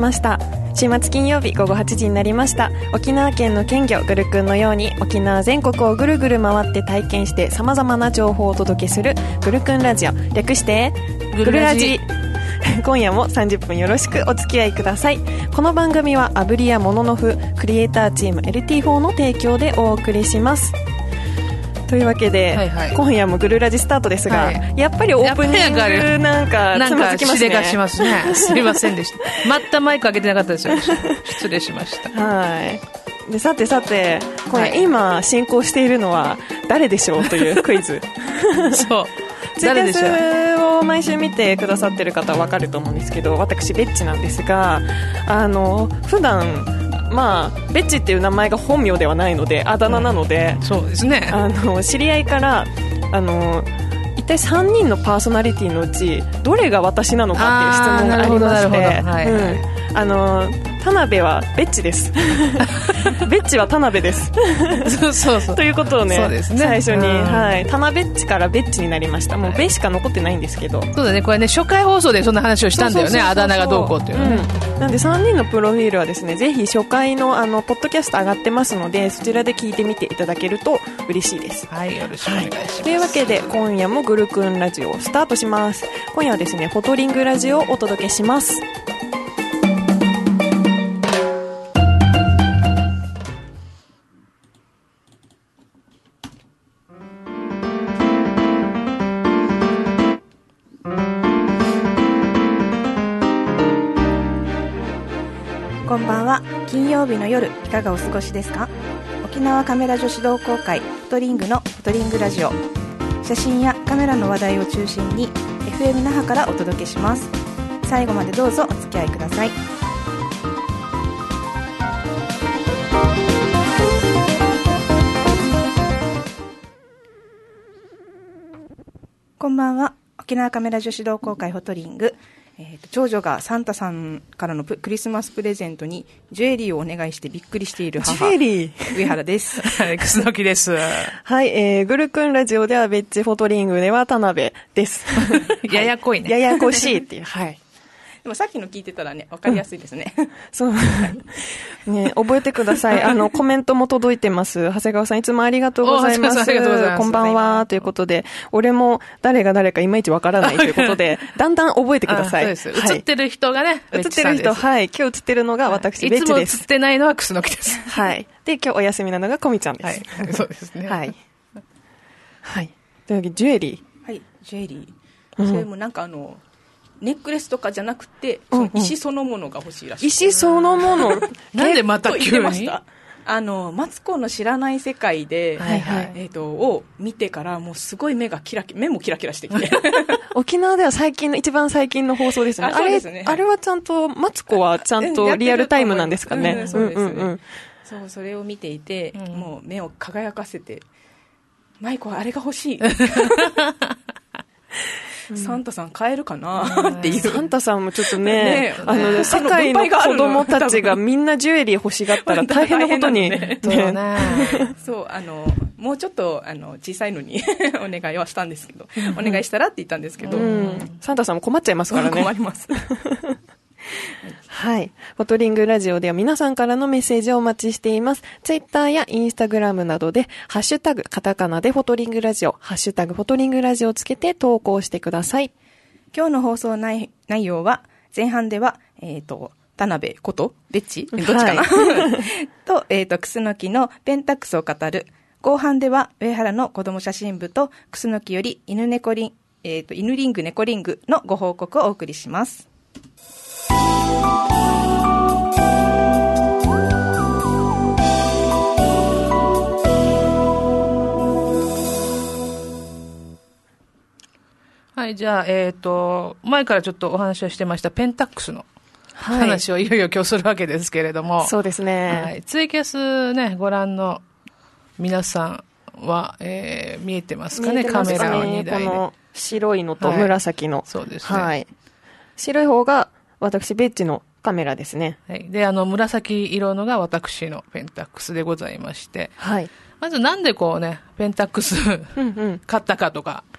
ました。週末金曜日午後8時になりました。沖縄県の県魚ぐるくんのように沖縄全国をぐるぐる回って体験して様々な情報をお届けするぐるくんラジオ、略してぐるラジ。今夜も30分よろしくお付き合いください。この番組はアブリやモノノフクリエイターチーム LT4 の提供でお送りします。というわけで、はいはい、今夜もぐるラジスタートですが、はい、やっぱりオープニングなんかつまずきますね。 なんか指令がしますね。すいませんでした。またマイク開けてなかったですよ。失礼しました。 はい。でさてこれ、はい、今進行しているのは誰でしょうというクイズ。 そう誰でしょう。ツイキャスを毎週見てくださってる方は分かると思うんですけど、私ベッチなんですが、普段ベッチっていう名前が本名ではないのであだ名なので、 そうですね、 知り合いから一体3人のパーソナリティのうちどれが私なのかっていう質問がありまして、田辺はベッチですベッチは田辺ですそうということを ね、最初に、はい、田辺ベッチからベッチになりました。もうベしか残ってないんですけど、 そうだね、これね初回放送でそんな話をしたんだよね、あだ名がどうこうっていうのね、 なんで3人のプロフィールはですね、ぜひ初回のポッドキャスト上がってますので、そちらで聞いてみていただけると嬉しいです。 はい、よろしくお願いします、 というわけで今夜もぐるくんラジオをスタートします。今夜はですね、フォトリングラジオをお届けします。 こんばんは。金曜日の夜いかがお過ごしですか？沖縄カメラ女子同好会フォトリングのフォトリングラジオ、写真やカメラの話題を中心に FM 那覇からお届けします。最後までどうぞお付き合いください。こんばんは。沖縄カメラ女子同好会フォトリング、長女がサンタさんからのクリスマスプレゼントにジュエリーをお願いしてびっくりしている母、上原です。 楠木です。 はい、ぐるくんラジオではベッチ、フォトリングでは田辺です。 ややこいね。 ややこしいっていう。はい。 でもさっきの聞いてたらね、わかりやすいですね。 そう。ね、覚えてください。コメントも届いてます。長谷川さんいつもありがとうございます。 ありがとうございます。 こんばんは。ということで、俺も誰が誰かいまいちわからないということで、だんだん覚えてください。 そうです。映ってる人がね、 映ってる人、はい。今日映ってるのが私、ベッチです。 いつも映ってないのは楠木です。 はい。で、今日お休みなのがコミちゃんです。 はい。そうですね。 はい。はい。というわけで、ジュエリー。はい、ジュエリー。それもなんかネックレスとかじゃなくて、その石そのものが欲しいらしい。 石そのものなんでまた急にマツコの知らない世界で、 はいはい、 を見てからもうすごい目もキラキラしてきて沖縄では一番最近の放送ですね。 そうですね。 あれはちゃんとマツコはちゃんとリアルタイムなんですかね。 そうですね。そう、それを見ていて、もう目を輝かせて、マイコはあれが欲しいサンタさん買えるかなっていう。 サンタさんもちょっとね、世界の子供たちがみんなジュエリー欲しがったら大変なことに。 そう、もうちょっと小さいのにお願いはしたんですけど、お願いしたらって言ったんですけど、 サンタさんも困っちゃいますからね。 困りますはい。フォトリングラジオでは皆さんからのメッセージをお待ちしています。ツイッターやインスタグラムなどで、ハッシュタグ、カタカナでフォトリングラジオ、ハッシュタグフォトリングラジオをつけて投稿してください。 今日の放送内容は、前半では、田辺ことベッチどっちかな、はい、と、クスノキのペンタックスを語る。後半では、上原の子供写真部と、クスノキより犬リング猫リングのご報告をお送りします。 はい、じゃあ、前からちょっとお話をしてましたペンタックスの話をいよいよ今日するわけですけれども。 そうですね。 はい、ツイキャスね、ご覧の皆さんは、見えてますかね、カメラを2台で。 この白いのと紫の。 はい、そうですね。 はい。白い方が私、ベッチのカメラですね。 はい。で、紫色のが私のペンタックスでございまして。 はい。 まずなんでこうね、ペンタックス買ったかとか。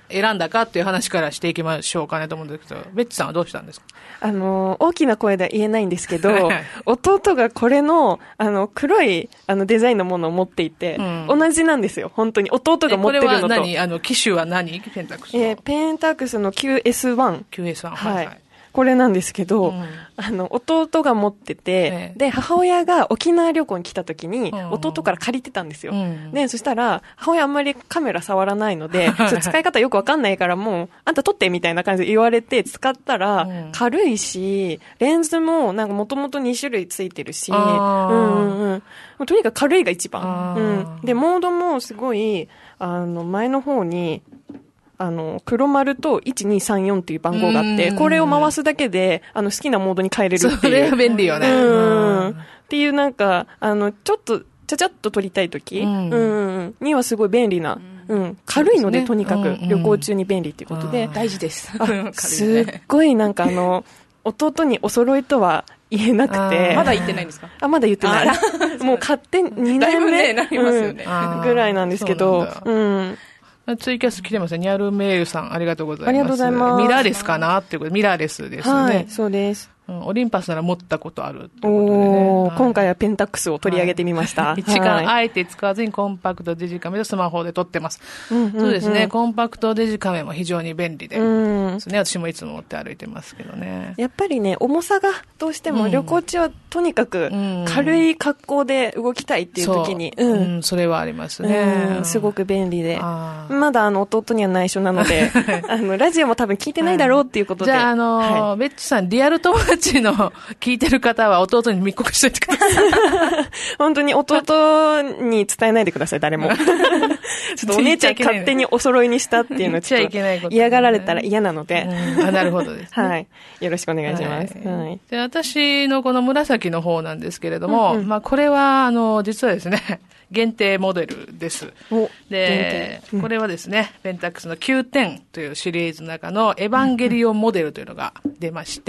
選んだかっていう話からしていきましょうかねと思うんですけど、ベッチさんはどうしたんですか？ 大きな声では言えないんですけど、 はいはい弟がこれの、黒い、デザインのものを持っていて、同じなんですよ、本当に。弟が持ってるのと。 これは何機種は何ペンタックスの。 ペンタックスの QS1。 QS1。 はい。 はい。 これなんですけど、弟が持ってて、で、母親が沖縄旅行に来た時に、弟から借りてたんですよ。で、そしたら、母親あんまりカメラ触らないので、使い方よくわかんないからもう、あんた撮ってみたいな感じで言われて、使ったら、軽いし、レンズもなんかもともと2種類ついてるし、とにかく軽いが一番。で、モードもすごい、前の方に、黒丸と1234っていう番号があって、これを回すだけで、好きなモードに変えれるっていう。 それは便利よね。 っていうなんか、ちょっと、ちゃちゃっと撮りたいとき、にはすごい便利な、軽いので、とにかく旅行中に便利っていうことで。 大事です。 すっごいなんか弟にお揃いとは言えなくて。 まだ言ってないんですか？ まだ言ってない。もう買って2年目。だいぶね、なりますよね。ぐらいなんですけど、 ツイキャス来てますね。ニャルメールさん、ありがとうございます。 ありがとうございます。 ミラーレスかなっていうことで、ミラーレスですね。 はい、そうです。 オリンパスなら持ったことあるってことでね。 今回はペンタックスを取り上げてみました。 一眼あえて使わずにコンパクトデジカメとスマホで撮ってます。そうですね。コンパクトデジカメも非常に便利で。私もいつも持って歩いてますけどね。 やっぱりね、重さがどうしても旅行中はとにかく軽い格好で動きたいっていう時に。 それはありますね。 すごく便利で。まだ弟には内緒なので、ラジオも多分聞いてないだろうっていうことで。 じゃあベッチさん、リアル友達の聞いてる方は弟に密告しといてください。 本当に弟に伝えないでください、誰も。ちょっとお姉ちゃん勝手にお揃いにしたっていうのをちょっと嫌がられたら嫌なので。 なるほどです。 はい。よろしくお願いします。 で、私のこの紫の方なんですけれども、これは実はですね、限定モデルです。で、これはですね、ペンタックスの910というシリーズの中のエヴァンゲリオンモデルというのが出まして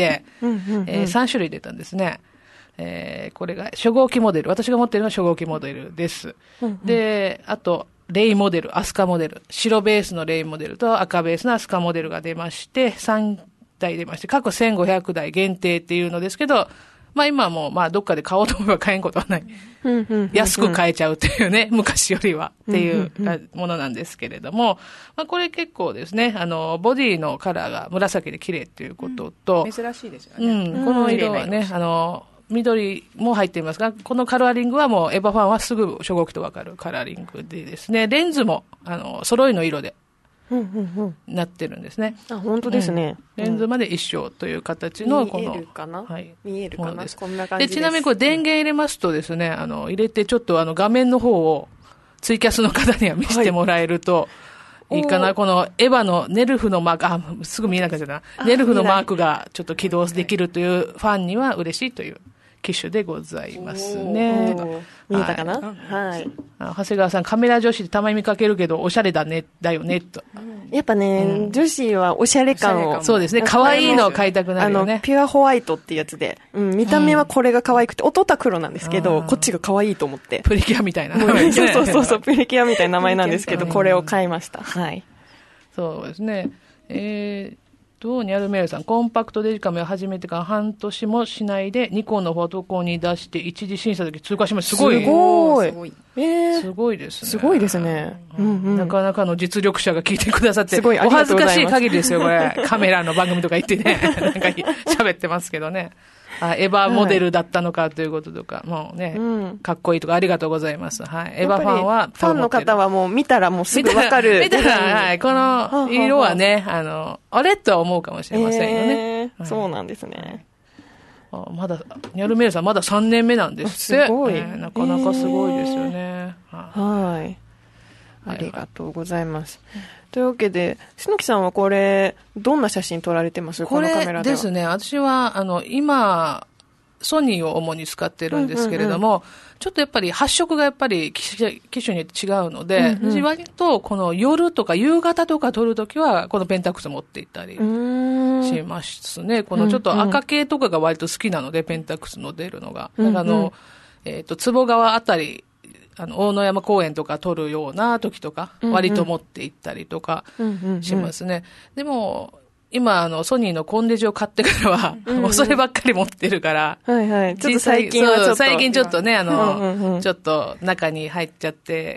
、3種類出たんですね。これが初号機モデル。私が持っているのは初号機モデルです。で、あと、レイモデル、アスカモデル。白ベースのレイモデルと赤ベースのアスカモデルが出まして、3台出まして、過去1500台限定っていうのですけど、今はもう、どっかで買おうと思えば買えんことはない。安く買えちゃうっていうね、昔よりはっていうものなんですけれども、これ結構ですね、ボディのカラーが紫で綺麗っていうことと、 珍しいですよね。 この色はね、緑も入っていますが、このカラーリングはもうエヴァファンはすぐ初号機とわかるカラーリングでですね、レンズも、揃いの色で、なってるんですね。 本当ですね。 レンズまで一緒という形のこの。 見えるかな？はい。見えるかな？こんな感じです。で、ちなみにこれ電源入れますとですね、入れてちょっと画面の方をツイキャスの方には見せてもらえると、いいかな。このエヴァのネルフのマーク、すぐ見えなかったな。ネルフのマークがちょっと起動できるというファンには嬉しいという機種でございますね。 見えたかな？はい。 長谷川さん、カメラ女子でたまに見かけるけど、おしゃれだよね、と。 やっぱね、女子はおしゃれ感を。 そうですね、可愛いのを買いたくなるよね。 ピュアホワイトっていうやつで、見た目はこれが可愛くて、弟は黒なんですけど、こっちが可愛いと思って。 プリキュアみたいな。 そう、プリキュアみたいな名前なんですけど、これを買いました。はい。 そうですね。ニャルメールさん、コンパクトデジカメを始めてから半年もしないで、ニコンのフォトコンに出して一次審査だけ通過しました。すごい。 すごい。 すごいですね。 すごいですね。 なかなかの実力者が聞いてくださって、 すごいお恥ずかしい限りですよ、これ。カメラの番組とか行ってね、なんか喋ってますけどね。エヴァモデルだったのかということとか、もうね、かっこいいとかありがとうございます。はい。エヴァファンは、 ファンの方はもう見たらもうすぐわかる。 見たら、はい。この色はね、あれとは思うかもしれませんよね。 そうなんですね。 まだ、ニャルメールさんまだ3年目なんですって。 すごい。 なかなかすごいですよね。 はい。ありがとうございます。というわけで、篠木さんはこれ、どんな写真撮られてます？このカメラでは。 これですね、私は、今、ソニーを主に使ってるんですけれども、ちょっとやっぱり発色がやっぱり機種によって違うので、私割とこの夜とか夕方とか撮るときは、このペンタックス持っていったりしますね。このちょっと赤系とかが割と好きなので、ペンタックスの出るのが。だから壺川あたり、 大野山公園とか撮るような時とか、割と持って行ったりとかしますね。でも、今、ソニーのコンデジを買ってからは、もうそればっかり持ってるから、 はいはい。ちょっと最近はちょっと。 最近ちょっとね、ちょっと中に入っちゃって、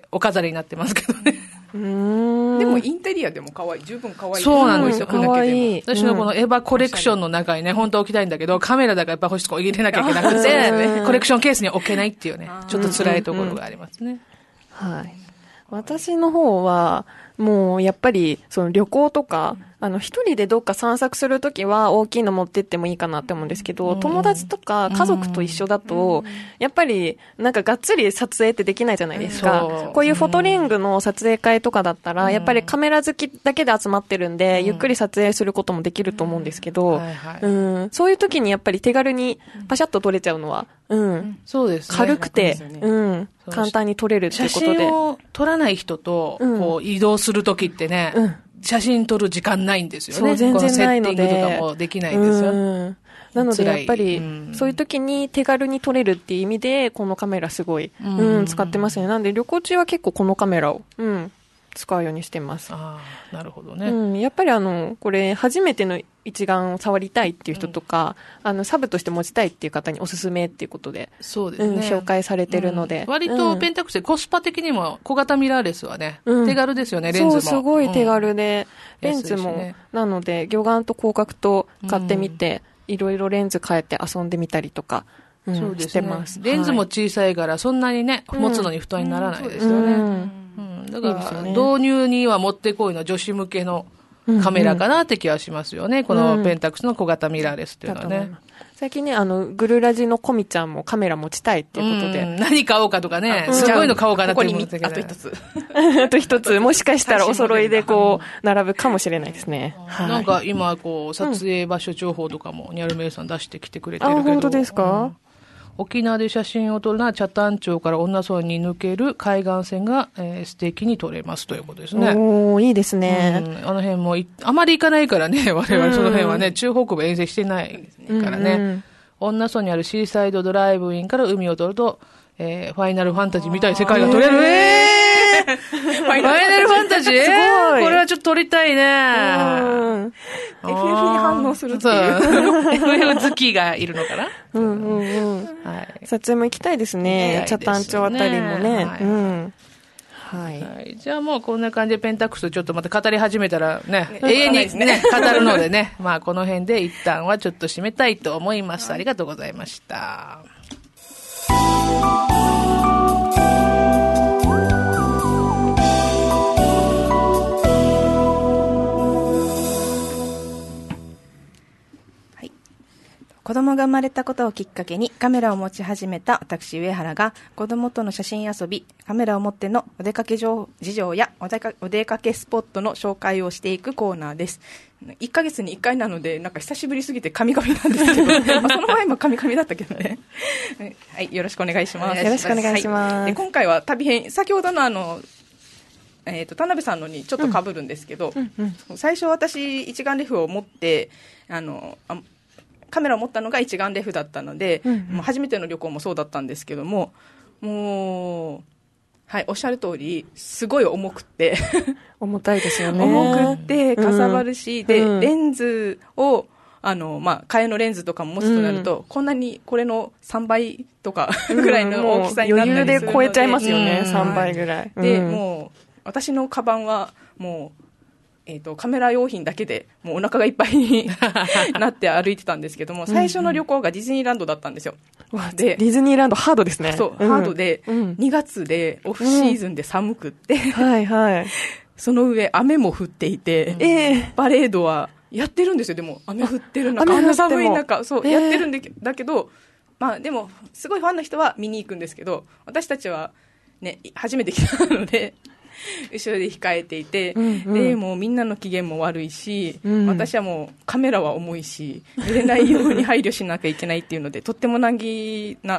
お飾りになってますけどね。 でもインテリアでも可愛い、十分可愛い。 そうなんですよ。 可愛い。 私のこのエヴァコレクションの中にね、本当は置きたいんだけど、カメラだからやっぱ欲しく入れなきゃいけなくて、コレクションケースに置けないっていうね、ちょっと辛いところがありますね。 はい。私の方は、もうやっぱりその旅行とか、一人でどっか散策するときは大きいの持ってってもいいかなって思うんですけど、友達とか家族と一緒だと、やっぱりなんかがっつり撮影ってできないじゃないですか。こういうフォトリングの撮影会とかだったら、やっぱりカメラ好きだけで集まってるんで、ゆっくり撮影することもできると思うんですけど、そういう時にやっぱり手軽にパシャッと撮れちゃうのは、 そうですね。 軽くて、簡単に撮れるっていうことで。 写真を撮らない人と、こう移動するときってね、写真撮る時間ないんですよね。 そう、全然ないので。 セッティングとかもできないですよ。 なのでやっぱり、そういう時に手軽に撮れるっていう意味で、このカメラすごい、使ってますね。なんで旅行中は結構このカメラを、使うようにしてます。 ああ、なるほどね。 やっぱりこれ初めての一眼を触りたいっていう人とか、サブとして持ちたいっていう方におすすめっていうことで、 そうですね。 紹介されてるので。 割とペンタックスでコスパ的にも小型ミラーレスはね、手軽ですよね、レンズも。 そう、すごい手軽で、レンズも、なので、魚眼と広角と買ってみて、いろいろレンズ変えて遊んでみたりとか、してます。 レンズも小さいから、そんなにね、持つのに負担にならないですよね。だから、導入には持ってこいの女子向けのカメラかなって気はしますよね。このペンタックスの小型ミラーレスっていうのはね。 最近ね、グルラジのコミちゃんもカメラ持ちたいっていうことで。 何買おうかとかね、すごいの買おうかなって思うんですけど。 あと一つ。 あと一つ、もしかしたらお揃いでこう、並ぶかもしれないですね。 なんか今、こう、撮影場所情報とかも、ニャルメイさん出してきてくれてるけど。 あ、本当ですか？ 沖縄で写真を撮るのは北谷町から恩納村に抜ける海岸線が、素敵に撮れますということですね。 おー、いいですね。 あの辺もあまり行かないからね、我々その辺はね、中北部遠征してないからね。恩納村にあるシーサイドドライブインから海を撮ると、ファイナルファンタジーみたいな世界が撮れる。ファイナルファンタジーすごい。これはちょっと撮りたいね。 FF に反応するっていう。 FF 好きがいるのかな。 撮影も行きたいですね。北谷町あたりもね。はい。 じゃあもうこんな感じでペンタックスちょっとまた語り始めたらね、永遠にね、語るのでね、まあこの辺で一旦はちょっと締めたいと思います。ありがとうございました。 子供が生まれたことをきっかけにカメラを持ち始めた私上原が子供との写真遊び、カメラを持ってのお出かけ事情やお出かけスポットの紹介をしていくコーナーです。1ヶ月に1回なのでなんか久しぶりすぎてカミカミなんですけど、その前もカミカミだったけどね。はい、よろしくお願いします。 よろしくお願いします。 はい、で今回は旅編、先ほどの田辺さんのにちょっと被るんですけど、最初私一眼レフを持ってカメラを持ったのが一眼レフだったので、もう初めての旅行もそうだったんですけども、もう、はい、おっしゃる通り、すごい重くって重たいですよね。 重くってかさばるし、で、レンズを替えのレンズとかも持つとなると、こんなにこれの3倍とかぐらいの大きさになったりするので、 余裕で超えちゃいますよね、3倍ぐらい。 で、もう私のカバンはもうカメラ用品だけでもうお腹がいっぱいになって歩いてたんですけども、最初の旅行がディズニーランドだったんですよ。 で、ディズニーランドハードですね。 そう、ハードで、2月でオフシーズンで寒くって、 はいはい。 その上雨も降っていて、パレードはやってるんですよ。でも雨降ってる中、あんな寒い中、そう、やってるんだけど、まあでもすごいファンの人は見に行くんですけど、私たちはね、初めて来たので、後ろで控えていて、でもうみんなの機嫌も悪いし、私はもうカメラは重いし、濡れないように配慮しなきゃいけないっていうので、とっても難儀な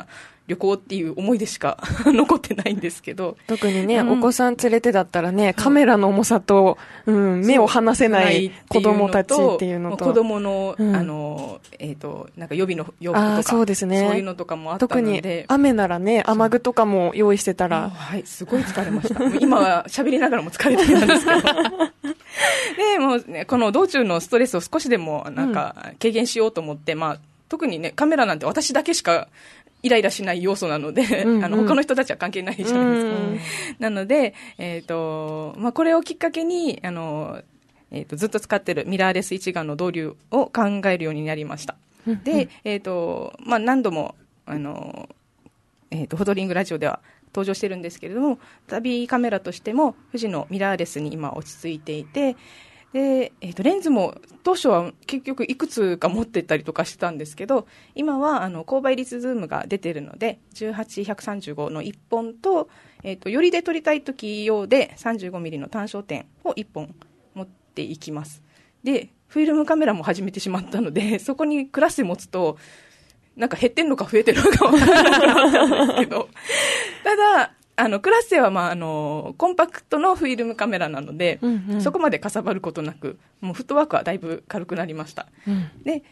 旅行っていう思い出しか残ってないんですけど。 特にね、お子さん連れてだったらね、カメラの重さと、目を離せない子供たちっていうのと。 子供の、なんか予備の洋服とか、 そうですね。 そういうのとかもあったので。 特に雨ならね、雨具とかも用意してたら。 はい、すごい疲れました。今は喋りながらも疲れてるんですけど。で、もうね、この道中のストレスを少しでもなんか軽減しようと思って、特にね、カメラなんて私だけしかイライラしない要素なので、他の人たちは関係ないじゃないですか。なので、これをきっかけに、ずっと使ってるミラーレス一眼の導入を考えるようになりました。で、何度も、フォトリングラジオでは登場してるんですけれども、旅カメラとしても富士のミラーレスに今落ち着いていて、で、レンズも当初は結局いくつか持ってったりとかしてたんですけど、今は高倍率ズームが出てるので、18-135の1本と、よりで撮りたい時用で 35mm の単焦点を1本持っていきます。で、フィルムカメラも始めてしまったので、そこにクラスで持つと、なんか減ってんのか増えてるのかわからなくなったんですけど、ただ、クラッセは、コンパクトのフィルムカメラなので、そこまでかさばることなく、もうフットワークはだいぶ軽くなりました。で、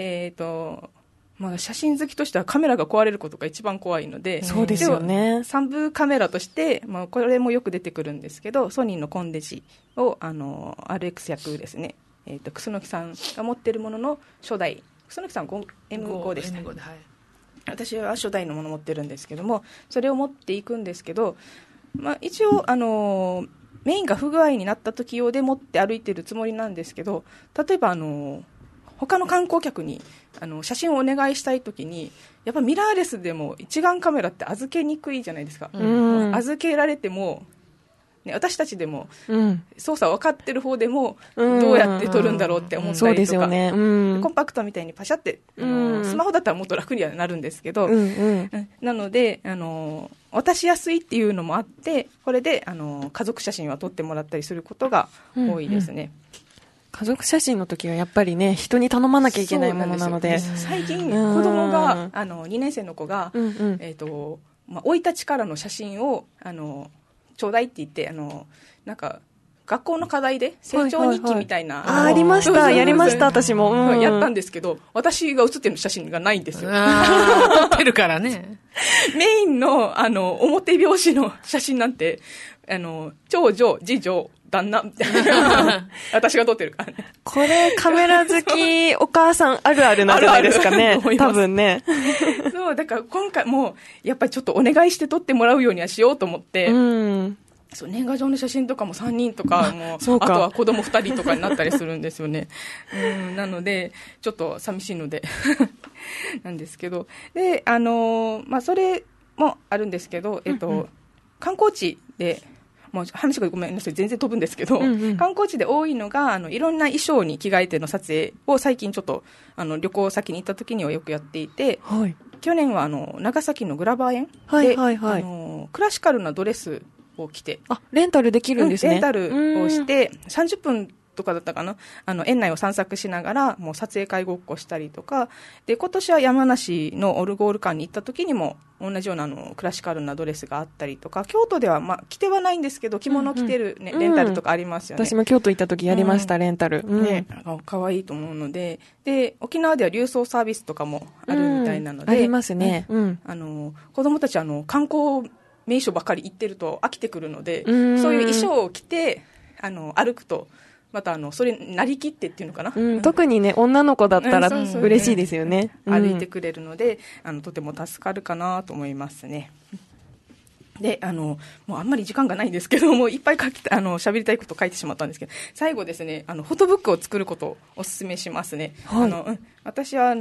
写真好きとしてはカメラが壊れることが一番怖いので、 そうですよね。 3部カメラとして、これもよく出てくるんですけど、ソニーのコンデジを、RX100 ですね、楠木さんが持ってるものの初代、楠木さん M5 でした。私は初代のものを持ってるんですけども、それを持っていくんですけど、一応メインが不具合になった時用で持って歩いてるつもりなんですけど、例えば他の観光客に写真をお願いしたい時に、やっぱミラーレスでも一眼カメラって預けにくいじゃないですか。預けられても私たちでも、操作分かってる方でもどうやって撮るんだろうって思ったりとか、コンパクトみたいにパシャって、スマホだったらもっと楽にはなるんですけど、なので渡しやすいっていうのもあって、これで家族写真は撮ってもらったりすることが多いですね。 家族写真の時はやっぱりね、人に頼まなきゃいけないものなので、 最近子供が2年生の子が生い立ちからの写真をちょうだいって言って、なんか学校の課題で成長日記みたいな、 ありました、やりました、私も、 やったんですけど、私が写ってる写真がないんですよ。 撮ってるからね。 メインの表表紙の写真なんて長女、次女、旦那みたいな私が撮ってるからね。 これカメラ好きお母さんあるあるなんじゃないですかね。多分ね。 そうだから今回もやっぱりちょっとお願いして撮ってもらうようにはしようと思って。そう、年賀状の写真とかも3人とかも、あとは子供2人とかになったりするんですよね。なので、ちょっと寂しいので、なんですけど。で、それもあるんですけど、観光地で、もう話がごめんなさい、全然飛ぶんですけど、観光地で多いのが、いろんな衣装に着替えての撮影を最近ちょっと、旅行先に行った時にはよくやっていて、去年は長崎のグラバー園で、クラシカルなドレスを着て、 レンタルできるんですね。 レンタルをして30分とかだったかな、園内を散策しながらもう撮影会ごっこしたりとかで、今年は山梨のオルゴール館に行った時にも同じようなクラシカルなドレスがあったりとか、京都では着てはないんですけど着物着てる、レンタルとかありますよね。 私も京都行った時やりました、レンタル。 可愛いと思うので、沖縄では郵送サービスとかもあるみたいなので、 ありますね。 子供たちは観光名所ばかり行ってると飽きてくるので、そういう衣装を着て歩くとまたそれなりきってっていうのかな、 特にね女の子だったら嬉しいですよね。 歩いてくれるのでとても助かるかなと思いますね。でもうあんまり時間がないんですけども、いっぱい喋りたいこと書いてしまったんですけど、最後ですね、フォトブックを作ることをお勧めしますね。私は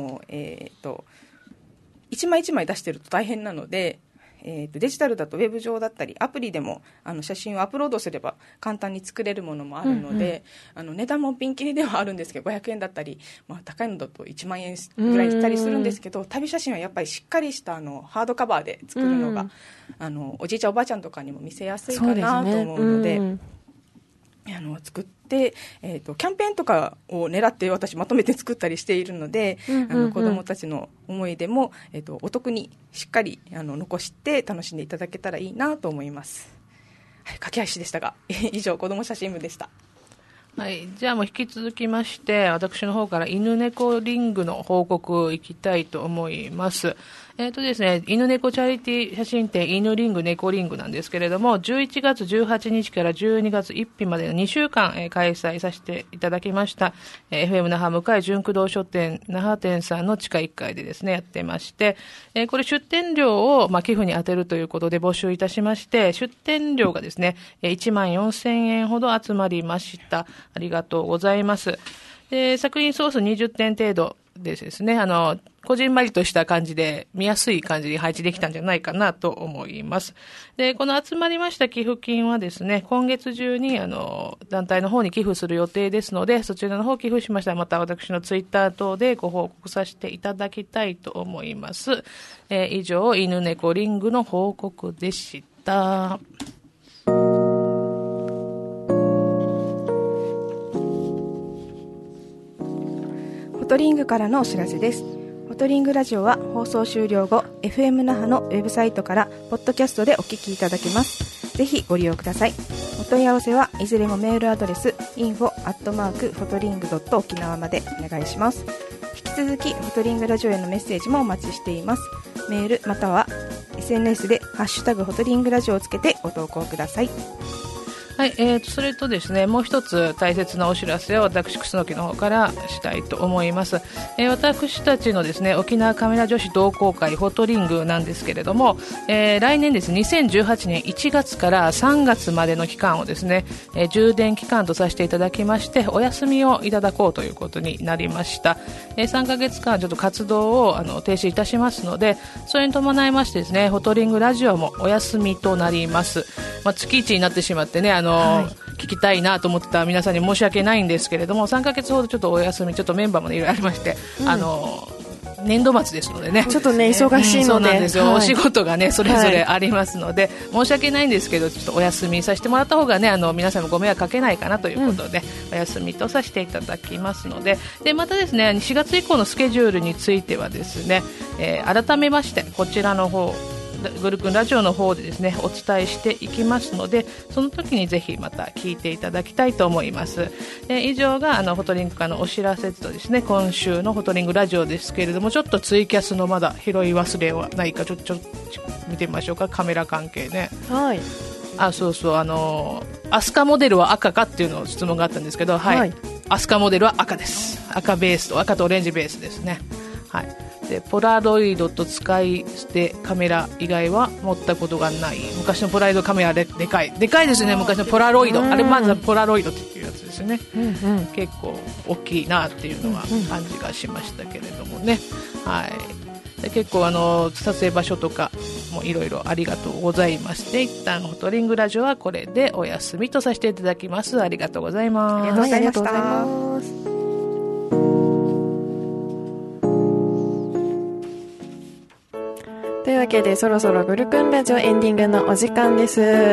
一枚一枚出してると大変なので、デジタルだとウェブ上だったりアプリでも写真をアップロードすれば簡単に作れるものもあるので、値段もピンキリではあるんですけど500円だったり、高いのだと1万円ぐらいしたりするんですけど、旅写真はやっぱりしっかりしたハードカバーで作るのがおじいちゃんおばあちゃんとかにも見せやすいかなと思うので、 作って、キャンペーンとかを狙って私まとめて作ったりしているので、子どもたちの思い出も、お得にしっかり残して楽しんでいただけたらいいなと思います。はい、駆け足でしたが以上、子ども写真部でした。 はい、じゃあもう引き続きまして私の方から犬猫リングの報告いきたいと思います。ですね、犬猫チャリティー写真展犬リング猫リングなんですけれども、11月18日から12月1日までの2週間、開催させていただきました。FM 那覇向井純駆動書店那覇店さんの地下1階でですねやってまして、これ出店料を寄付に充てるということで募集いたしまして、出店料がですね14,000円ほど集まりました。ありがとうございます。作品総数20点程度でですね、こじんまりとした感じで見やすい感じに配置できたんじゃないかなと思います。で、この集まりました寄付金はですね、今月中に団体の方に寄付する予定ですので、そちらの方寄付しましたらまた私のツイッター等でご報告させていただきたいと思います。以上、犬猫リングの報告でした。 フォトリングからのお知らせです。フォトリングラジオは放送終了後 FM 那覇のウェブサイトからポッドキャストでお聞きいただけます。ぜひご利用ください。お問い合わせはいずれもメールアドレス info@photoring.okinawa までお願いします。引き続きフォトリングラジオへのメッセージもお待ちしています。メールまたは SNS でハッシュタグフォトリングラジオをつけてご投稿ください。 はい、それとですね、もう一つ大切なお知らせを私、楠木の方からしたいと思います。私たちのですね、沖縄カメラ女子同好会フォトリングなんですけれども、来年ですね、2018年1月から3月までの期間をですね、充電期間とさせていただきまして、お休みをいただこうということになりました。3ヶ月間ちょっと活動を停止いたしますので、それに伴いましてですね、フォトリングラジオもお休みとなります。月1になってしまってね、聞きたいなと思ってた皆さんに申し訳ないんですけれども、3ヶ月ほどちょっとお休み、ちょっとメンバーもいろいろありまして、年度末ですのでね、 ちょっとね忙しいので、 そうなんですよ、お仕事がねそれぞれありますので、申し訳ないんですけどちょっとお休みさせてもらった方がね皆さんもご迷惑かけないかなということで、お休みとさせていただきますので、またですね4月以降のスケジュールについてはですね、改めましてこちらの方グルクンラジオの方でですねお伝えしていきますので、その時にぜひまた聞いていただきたいと思います。以上がフォトリングからのお知らせとですね、今週のフォトリングラジオですけれども、ちょっとツイキャスのまだ拾い忘れはないかちょっと見てみましょうか。カメラ関係ね、 はい、 そうそう、アスカモデルは赤かっていうのを質問があったんですけど、はい、アスカモデルは赤です。赤ベースと赤とオレンジベースですね。はい。でポラロイドと使い捨てカメラ以外は持ったことがない。昔のポラロイドカメラでかいですね。昔のポラロイド、あれまずポラロイドっていうやつですね、結構大きいなっていうのは感じがしましたけれどもね、はい。で結構撮影場所とかもいろいろありがとうございまして、一旦フォトリングラジオはこれでお休みとさせていただきます。ありがとうございます。 ありがとうございます。 というわけでそろそろグルクンラジオエンディングのお時間です。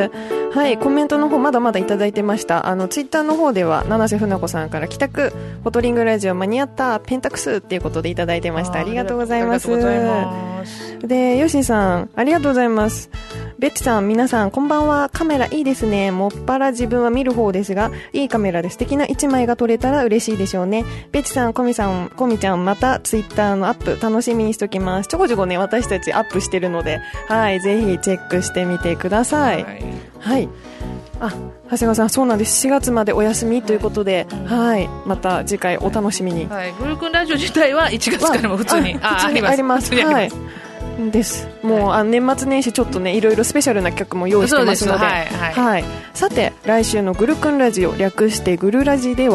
はい、コメントの方まだまだいただいてました。ツイッターの方では七瀬船子さんから帰宅フォトリングラジオ間に合ったペンタクスっていうことでいただいてました。ありがとうございます。でヨシさんありがとうございます。ベッチさん皆さんこんばんは。カメラいいですね。もっぱら自分は見る方ですがいいカメラで素敵な1枚が撮れたら嬉しいでしょうね。ベッチさんコミちゃんまたツイッターのアップ楽しみにしときます。ちょこちょこね私たちアップしてるので、はい、ぜひチェックしてみてください。はい、長谷川さんそうなんです。4月までお休みということで、はい、また次回お楽しみに。 はい、グルクンラジオ自体は1月からも普通にあります。はい。です。もう、年末年始ちょっとねいろいろスペシャルな曲も用意してますので、はい、さて来週のグルクンラジオ略してグルラジでは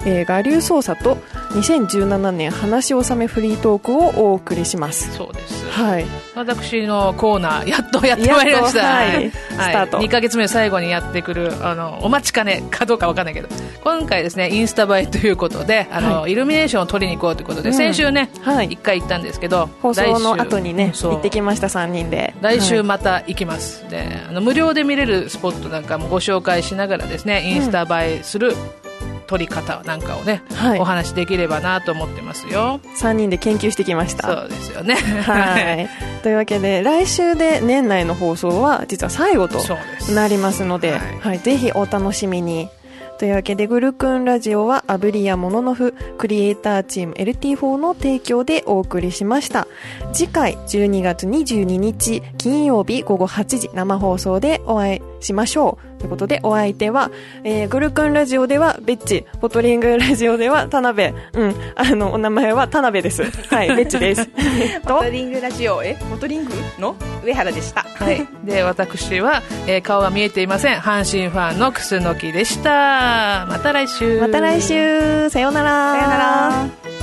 我流捜査と2017年話し納めフリートークをお送りします。 そうです。 はい。 私のコーナー、やっとやってまいりました。 はい。スタート。 2ヶ月目最後にやってくる、お待ちかねかどうかわかんないけど、今回ですね、インスタ映えということで、イルミネーションを撮りに行こうということで、先週ね、1回行ったんですけど、 放送の後にね、行ってきました、3人で。 来週また行きます。で、無料で見れるスポットなんかもご紹介しながらですね、インスタ映えする撮り方なんかをね、お話できればなと思ってますよ。 3人で研究してきました。 そうですよね。 はい。というわけで、来週で年内の放送は実は最後となりますので、はい、ぜひお楽しみに。というわけで、グルクンラジオはアブリやモノノフクリエイターチーム LT4 の提供でお送りしました。次回12月22日金曜日午後8時生放送でお会いしましょう。ということで、お相手は、グルクンラジオではベッチ、ボトリングラジオでは田辺、お名前は田辺です。はい、ベッチです。 ボトリングラジオ、ボトリングの上原でした。 はい。で、私は、顔が見えていません。阪神ファンの楠木でした。また来週。 また来週。さようなら。 さようなら。